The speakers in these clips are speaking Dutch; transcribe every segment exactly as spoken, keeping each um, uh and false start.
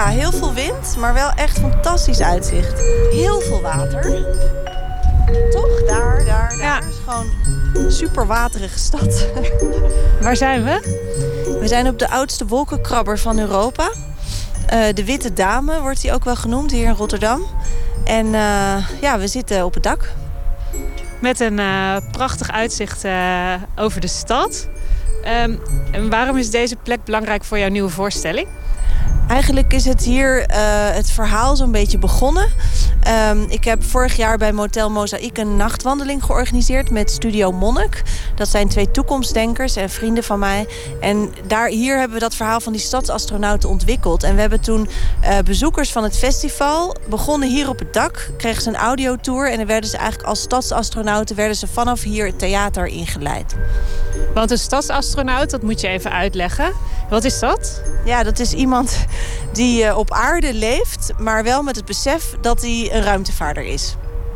heel veel wind, maar wel echt fantastisch uitzicht. Heel veel water. Toch? Daar, daar, daar. Ja. Het is gewoon een super waterige stad. Waar zijn we? We zijn op de oudste wolkenkrabber van Europa. Uh, de Witte Dame wordt die ook wel genoemd hier in Rotterdam. En uh, ja, we zitten op het dak. Met een uh, prachtig uitzicht uh, over de stad. Um, en waarom is deze plek belangrijk voor jouw nieuwe voorstelling? Eigenlijk is het hier uh, het verhaal zo'n beetje begonnen. Um, ik heb vorig jaar bij Motel Mozaïek een nachtwandeling georganiseerd met Studio Monnik. Dat zijn twee toekomstdenkers en vrienden van mij. En daar, hier hebben we dat verhaal van die stadsastronauten ontwikkeld. En we hebben toen uh, bezoekers van het festival begonnen hier op het dak. Kregen ze een audiotour en dan werden ze eigenlijk als stadsastronauten werden ze vanaf hier het theater ingeleid. Want een stadsastronaut, dat moet je even uitleggen. Wat is dat? Ja, dat is iemand die uh, op aarde leeft, maar wel met het besef dat hij een ruimtevaarder is.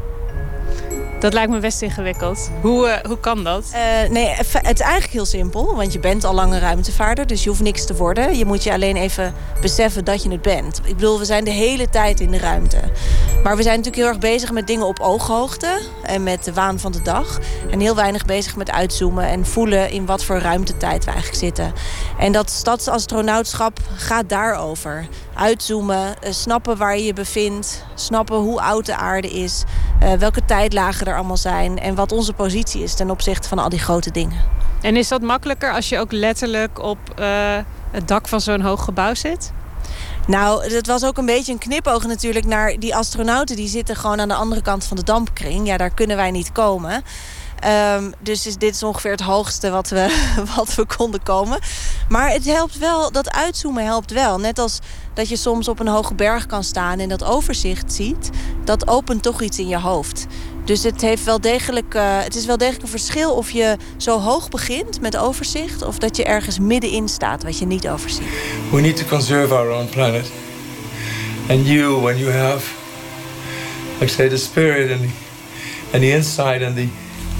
Dat lijkt me best ingewikkeld. Hoe, uh, hoe kan dat? Uh, nee, het is eigenlijk heel simpel. Want je bent al lang een ruimtevaarder, dus je hoeft niks te worden. Je moet je alleen even beseffen dat je het bent. Ik bedoel, we zijn de hele tijd in de ruimte. Maar we zijn natuurlijk heel erg bezig met dingen op ooghoogte. En met de waan van de dag. En heel weinig bezig met uitzoomen en voelen in wat voor ruimtetijd we eigenlijk zitten. En dat stadsastronautschap gaat daarover. Uitzoomen, snappen waar je je bevindt. Snappen hoe oud de aarde is. Uh, welke tijdlagen er allemaal zijn. En wat onze positie is ten opzichte van al die grote dingen. En is dat makkelijker als je ook letterlijk op uh, het dak van zo'n hoog gebouw zit? Nou, het was ook een beetje een knipoog natuurlijk naar die astronauten. Die zitten gewoon aan de andere kant van de dampkring. Ja, daar kunnen wij niet komen. Um, dus is, dit is ongeveer het hoogste wat we, wat we konden komen. Maar het helpt wel, dat uitzoomen helpt wel. Net als dat je soms op een hoge berg kan staan en dat overzicht ziet. Dat opent toch iets in je hoofd. Dus het, heeft wel degelijk, uh, het is wel degelijk een verschil of je zo hoog begint met overzicht, of dat je ergens middenin staat wat je niet overziet. We need to conserve our own planet. And you, when you have, like say, the spirit and the, and the insight and the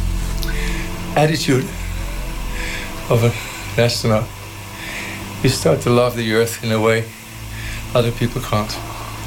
attitude of an astronaut, you start to love the earth in a way other people can't.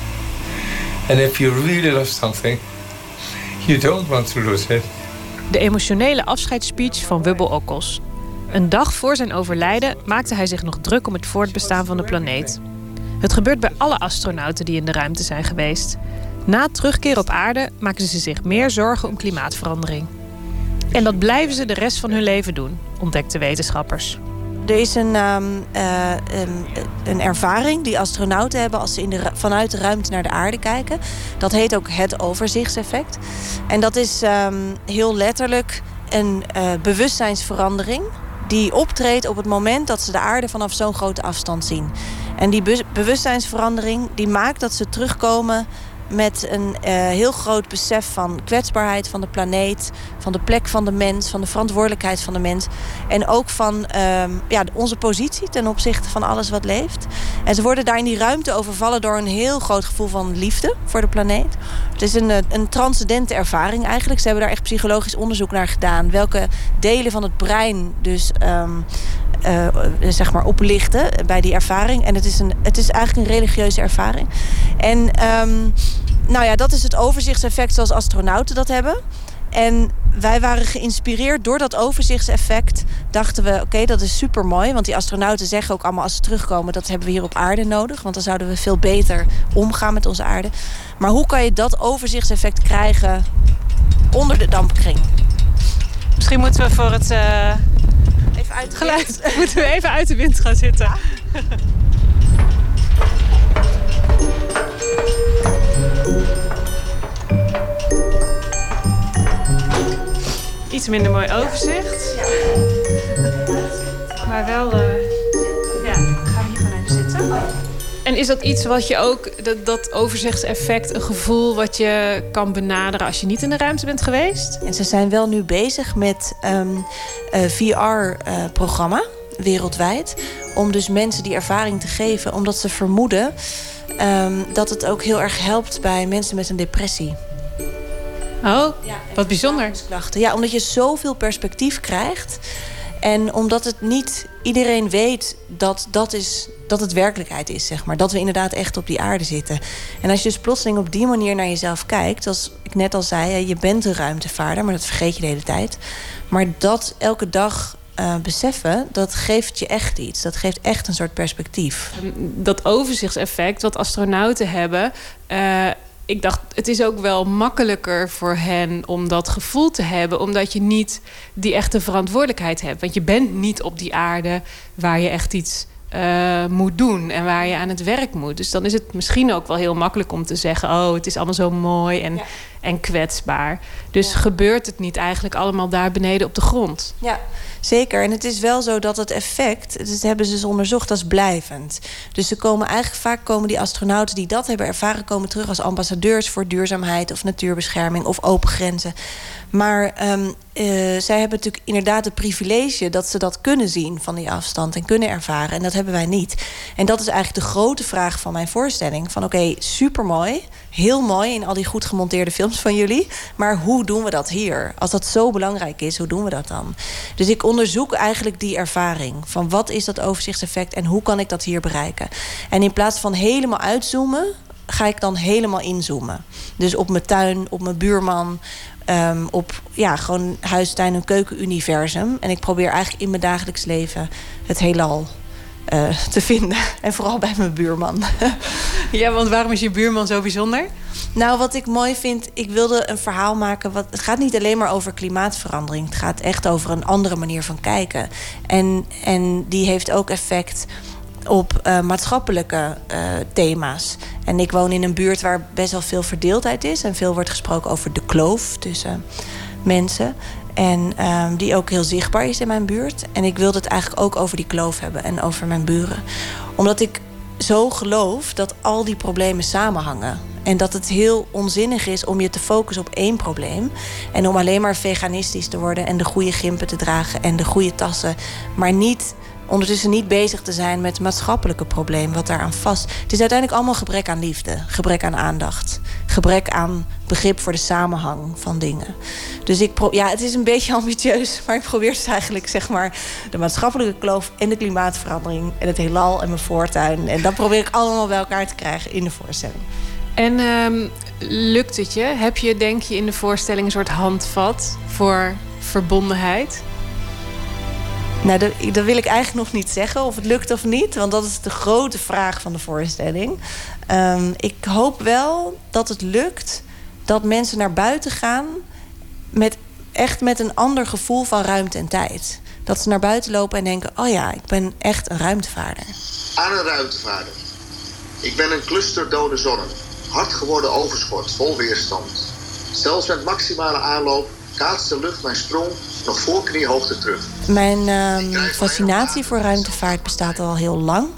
And if you really love something, you don't want to lose it. De emotionele afscheidsspeech van Wubbel Okkels. Een dag voor zijn overlijden maakte hij zich nog druk om het voortbestaan van de planeet. Het gebeurt bij alle astronauten die in de ruimte zijn geweest. Na terugkeer op aarde maken ze zich meer zorgen om klimaatverandering. En dat blijven ze de rest van hun leven doen, ontdekten wetenschappers. Er is een, um, uh, um, een ervaring die astronauten hebben als ze in de, vanuit de ruimte naar de aarde kijken. Dat heet ook het overzichtseffect. En dat is um, heel letterlijk een uh, bewustzijnsverandering die optreedt op het moment dat ze de aarde vanaf zo'n grote afstand zien. En die be- bewustzijnsverandering die maakt dat ze terugkomen met een uh, heel groot besef van kwetsbaarheid van de planeet, van de plek van de mens, van de verantwoordelijkheid van de mens. En ook van um, ja, onze positie ten opzichte van alles wat leeft. En ze worden daar in die ruimte overvallen door een heel groot gevoel van liefde voor de planeet. Het is een, een transcendente ervaring eigenlijk. Ze hebben daar echt psychologisch onderzoek naar gedaan. Welke delen van het brein dus Um, Uh, zeg maar oplichten bij die ervaring. En het is, een, het is eigenlijk een religieuze ervaring. En um, nou ja, dat is het overzichtseffect zoals astronauten dat hebben. En wij waren geïnspireerd door dat overzichtseffect. Dachten we, oké, okay, dat is super mooi. Want die astronauten zeggen ook allemaal als ze terugkomen, dat hebben we hier op aarde nodig. Want dan zouden we veel beter omgaan met onze aarde. Maar hoe kan je dat overzichtseffect krijgen onder de dampkring? Misschien moeten we voor het Uh... Even uit de geluid. Moeten we even uit de wind gaan zitten. Ja. Iets minder mooi overzicht. Ja. Maar wel, uh, ja, gaan we hier gewoon even zitten. En is dat iets wat je ook, dat, dat overzichtseffect, een gevoel wat je kan benaderen als je niet in de ruimte bent geweest? En ze zijn wel nu bezig met um, een V R-programma, uh, wereldwijd. Om dus mensen die ervaring te geven. Omdat ze vermoeden um, dat het ook heel erg helpt bij mensen met een depressie. Oh, ja, wat bijzonder. Ja, omdat je zoveel perspectief krijgt. En omdat het niet iedereen weet dat dat is dat het werkelijkheid is, zeg maar. Dat we inderdaad echt op die aarde zitten. En als je dus plotseling op die manier naar jezelf kijkt, zoals ik net al zei, je bent een ruimtevaarder, maar dat vergeet je de hele tijd. Maar dat elke dag uh, beseffen, dat geeft je echt iets. Dat geeft echt een soort perspectief. Dat overzichtseffect wat astronauten hebben, Uh... ik dacht, het is ook wel makkelijker voor hen om dat gevoel te hebben, omdat je niet die echte verantwoordelijkheid hebt. Want je bent niet op die aarde waar je echt iets uh, moet doen en waar je aan het werk moet. Dus dan is het misschien ook wel heel makkelijk om te zeggen, oh, het is allemaal zo mooi en, ja. en kwetsbaar. Dus ja. gebeurt het niet eigenlijk allemaal daar beneden op de grond? Ja, zeker. En het is wel zo dat het effect, dat hebben ze dus onderzocht, als blijvend. Dus ze komen eigenlijk vaak komen die astronauten die dat hebben ervaren, komen terug als ambassadeurs voor duurzaamheid of natuurbescherming of open grenzen. Maar um, uh, zij hebben natuurlijk inderdaad het privilege dat ze dat kunnen zien van die afstand en kunnen ervaren. En dat hebben wij niet. En dat is eigenlijk de grote vraag van mijn voorstelling. Van oké, okay, supermooi, heel mooi in al die goed gemonteerde films van jullie. Maar hoe doen we dat hier? Als dat zo belangrijk is, hoe doen we dat dan? Dus ik onderzoek eigenlijk die ervaring. Van wat is dat overzichtseffect en hoe kan ik dat hier bereiken? En in plaats van helemaal uitzoomen, ga ik dan helemaal inzoomen. Dus op mijn tuin, op mijn buurman, Um, op ja, gewoon huis, tuin en keukenuniversum. En ik probeer eigenlijk in mijn dagelijks leven het heelal uh, te vinden. En vooral bij mijn buurman. Ja, want waarom is je buurman zo bijzonder? Nou, wat ik mooi vind, ik wilde een verhaal maken. Wat, het gaat niet alleen maar over klimaatverandering. Het gaat echt over een andere manier van kijken. En, en die heeft ook effect op uh, maatschappelijke uh, thema's. En ik woon in een buurt waar best wel veel verdeeldheid is. En veel wordt gesproken over de kloof tussen mensen. En um, die ook heel zichtbaar is in mijn buurt. En ik wilde het eigenlijk ook over die kloof hebben en over mijn buren. Omdat ik zo geloof dat al die problemen samenhangen. En dat het heel onzinnig is om je te focussen op één probleem. En om alleen maar veganistisch te worden en de goede gimpen te dragen en de goede tassen. Maar niet ondertussen niet bezig te zijn met het maatschappelijke probleem wat daaraan vast. Het is uiteindelijk allemaal gebrek aan liefde, gebrek aan aandacht, gebrek aan begrip voor de samenhang van dingen. Dus ik pro- ja, het is een beetje ambitieus, maar ik probeer dus eigenlijk zeg maar de maatschappelijke kloof en de klimaatverandering en het heelal en mijn voortuin. En dat probeer ik allemaal bij elkaar te krijgen in de voorstelling. En um, lukt het je? Heb je, denk je, in de voorstelling een soort handvat voor verbondenheid? Nou, dat, dat wil ik eigenlijk nog niet zeggen, of het lukt of niet. Want dat is de grote vraag van de voorstelling. Um, ik hoop wel dat het lukt dat mensen naar buiten gaan met echt met een ander gevoel van ruimte en tijd. Dat ze naar buiten lopen en denken, oh ja, ik ben echt een ruimtevaarder. Aan een ruimtevaarder. Ik ben een cluster dode zonnen. Hard geworden overschot, vol weerstand. Zelfs met maximale aanloop kaatst de lucht mijn sprong nog voor kniehoogte terug. Mijn uh, fascinatie voor ruimtevaart bestaat al heel lang.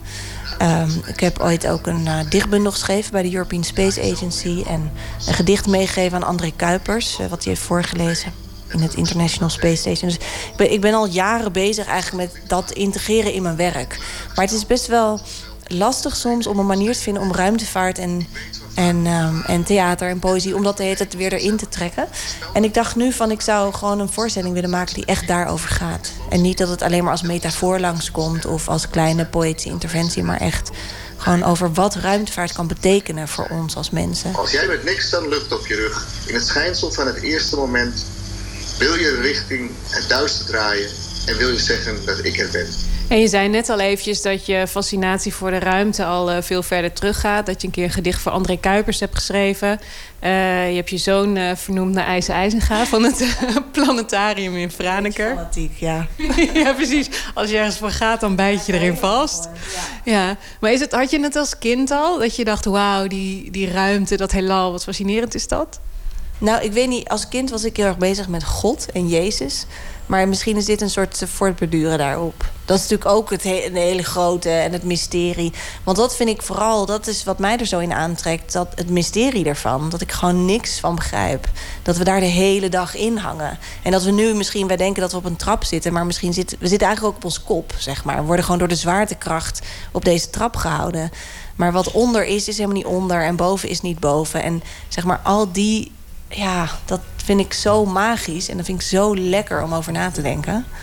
Um, ik heb ooit ook een uh, dichtbundel geschreven bij de European Space Agency. En een gedicht meegegeven aan André Kuipers, uh, wat hij heeft voorgelezen in het International Space Station. Dus ik ben, ik ben al jaren bezig eigenlijk met dat integreren in mijn werk. Maar het is best wel lastig soms om een manier te vinden om ruimtevaart en, en, um, en theater en poëzie, om dat de hele tijd weer erin te trekken. En ik dacht nu van, ik zou gewoon een voorstelling willen maken die echt daarover gaat. En niet dat het alleen maar als metafoor langskomt of als kleine poëtische interventie, maar echt gewoon over wat ruimtevaart kan betekenen voor ons als mensen. Als jij met niks dan lucht op je rug, in het schijnsel van het eerste moment, wil je richting het duister draaien en wil je zeggen dat ik er ben. En je zei net al eventjes dat je fascinatie voor de ruimte al uh, veel verder teruggaat. Dat je een keer een gedicht voor André Kuipers hebt geschreven. Uh, je hebt je zoon uh, vernoemd naar IJzer IJzenga van het uh, planetarium in Franeker. Fanatiek, ja. Ja, precies. Als je ergens voor gaat, dan bijt je erin vast. Ja. Ja. Maar is het, had je het als kind al? Dat je dacht, wauw, die, die ruimte, dat heelal, wat fascinerend is dat? Nou, ik weet niet. Als kind was ik heel erg bezig met God en Jezus. Maar misschien is dit een soort voortborduren daarop. Dat is natuurlijk ook het he- de hele grote en het mysterie. Want dat vind ik vooral, dat is wat mij er zo in aantrekt. Dat het mysterie ervan. Dat ik gewoon niks van begrijp. Dat we daar de hele dag in hangen. En dat we nu misschien, wij denken dat we op een trap zitten. Maar misschien zitten we zitten eigenlijk ook op ons kop, zeg maar. We worden gewoon door de zwaartekracht op deze trap gehouden. Maar wat onder is, is helemaal niet onder. En boven is niet boven. En zeg maar al die, ja, dat vind ik zo magisch. En dat vind ik zo lekker om over na te denken.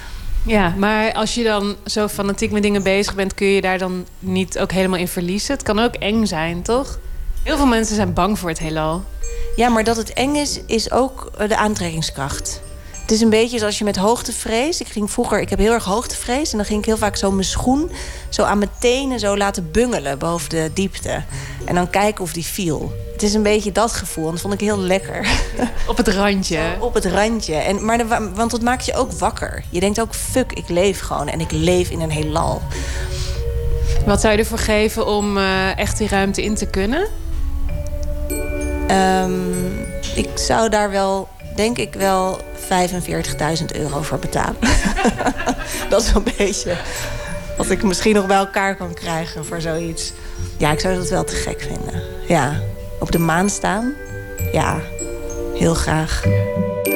Ja, maar als je dan zo fanatiek met dingen bezig bent, kun je daar dan niet ook helemaal in verliezen? Het kan ook eng zijn, toch? Heel veel mensen zijn bang voor het heelal. Ja, maar dat het eng is, is ook de aantrekkingskracht. Het is een beetje zoals je met hoogtevrees. Ik ging vroeger, ik heb heel erg hoogtevrees. En dan ging ik heel vaak zo mijn schoen zo aan mijn tenen zo laten bungelen boven de diepte. En dan kijken of die viel. Het is een beetje dat gevoel. En dat vond ik heel lekker. Op het randje. Zo, op het randje. En, maar de, want dat maakt je ook wakker. Je denkt ook, fuck, ik leef gewoon. En ik leef in een heelal. Wat zou je ervoor geven om uh, echt die ruimte in te kunnen? Um, ik zou daar wel, denk ik wel, vijfenveertigduizend euro voor betalen. Dat is een beetje wat ik misschien nog bij elkaar kan krijgen voor zoiets. Ja, ik zou dat wel te gek vinden. Ja, op de maan staan. Ja, heel graag.